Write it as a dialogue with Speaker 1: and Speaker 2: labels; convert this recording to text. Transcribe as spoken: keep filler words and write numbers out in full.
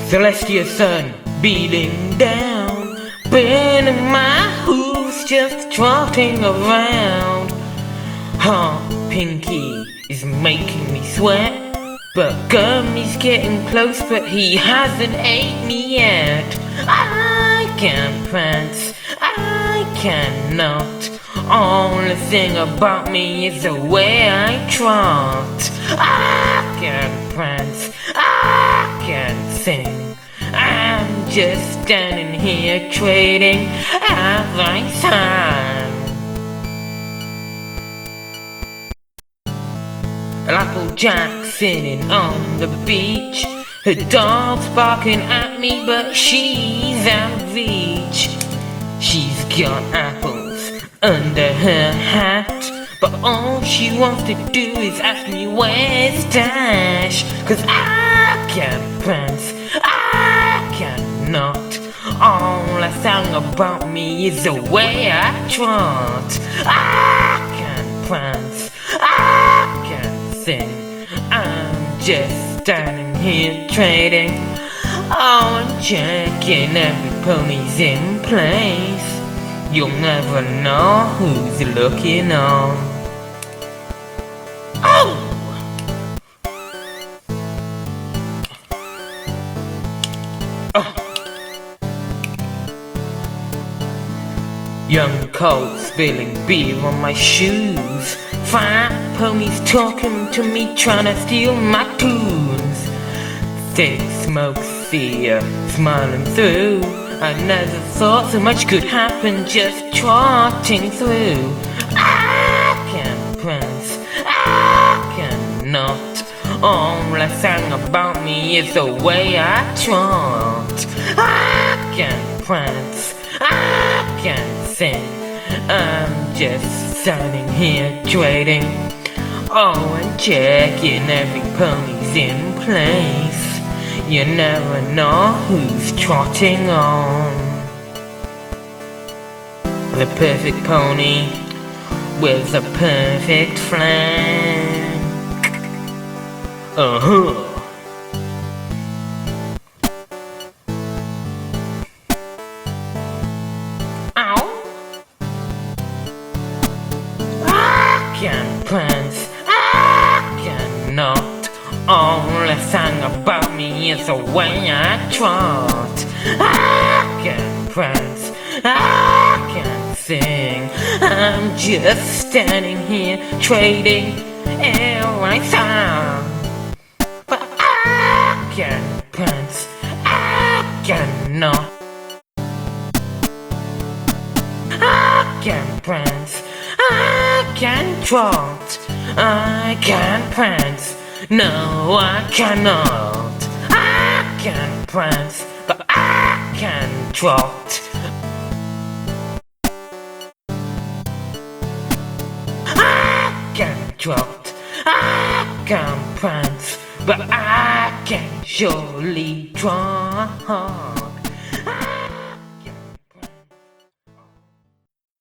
Speaker 1: celestial sun beating down, burning my hooves just trotting around. Huh, Pinky is making me sweat, but Gummy's getting close, but he hasn't ate me yet. I can't prance, I cannot. Only thing about me is the way I trot. I can't prance, I can't sing. I'm just standing here trading at my time. Applejack sitting on the beach, her dog's barking at me, but she's out of reach. She's got apples under her hat, but all she wants to do is ask me where's Dash. Cause I can't prance, I cannot. All I sang about me is the way I trot. I can't prance, I can't sing. I'm just standing here trading. Oh, I'm checking every pony's in place. You'll never know who's looking on. Oh! Oh! Young Colt spilling beer on my shoes. Five ponies talking to me, trying to steal my tunes. Thick smoke fear smiling through. I never thought so much could happen just trotting through. I can't prance, I cannot. All I sang about me is the way I trot. I can't prance, I can't sing. I'm just standing here trading. Oh, and checking every pony's in place. You never know who's trotting on. The perfect pony with the perfect flank. Uh-huh. Ow. I can't prance, I cannot. All I sang about me is the way I trot. I can't prance, I can't sing. I'm just standing here trading every time. But I can't prance, I cannot. I can't prance, I can't trot. I can't prance, no, I cannot. I can prance, but I can trot. I can trot, I can prance, but I can surely trot.